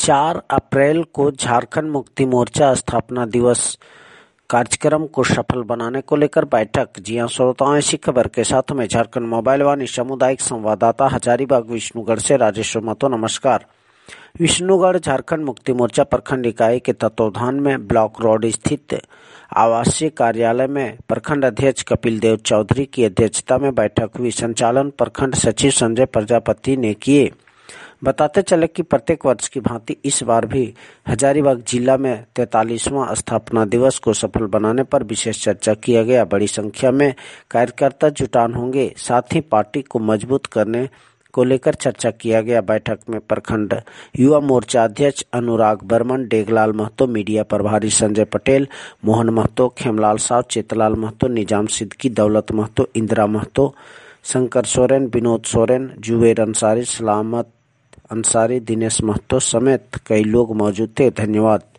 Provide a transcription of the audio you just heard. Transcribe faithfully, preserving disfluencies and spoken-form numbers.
चार अप्रैल को झारखंड मुक्ति मोर्चा स्थापना दिवस कार्यक्रम को सफल बनाने को लेकर बैठक। जी हां श्रोताओं, ऐसी खबर के साथ में झारखंड मोबाइल वाणी सामुदायिक संवाददाता हजारीबाग विष्णुगढ़ से राजेश्वर महतो। नमस्कार। विष्णुगढ़ झारखंड मुक्ति मोर्चा प्रखंड इकाई के तत्वावधान में ब्लॉक रोड स्थित आवासीय कार्यालय में प्रखंड अध्यक्ष कपिल देव चौधरी की अध्यक्षता में बैठक हुई। संचालन प्रखंड सचिव संजय प्रजापति ने किए। बताते चले कि प्रत्येक वर्ष की भांति इस बार भी हजारीबाग जिला में तैंतालीसवां स्थापना दिवस को सफल बनाने पर विशेष चर्चा किया गया। बड़ी संख्या में कार्यकर्ता जुटान होंगे, साथ ही पार्टी को मजबूत करने को लेकर चर्चा किया गया। बैठक में प्रखंड युवा मोर्चा अध्यक्ष अनुराग बर्मन, डेगलाल महतो, मीडिया प्रभारी संजय पटेल, मोहन महतो, खेमलाल साव, चेतलाल महतो, निजाम सिद्दीकी, दौलत महतो, इंदिरा महतो, शंकर सोरेन, विनोद सोरेन, जुबेर अंसारी, सलामत अंसारी, दिनेश महतो समेत कई लोग मौजूद थे। धन्यवाद।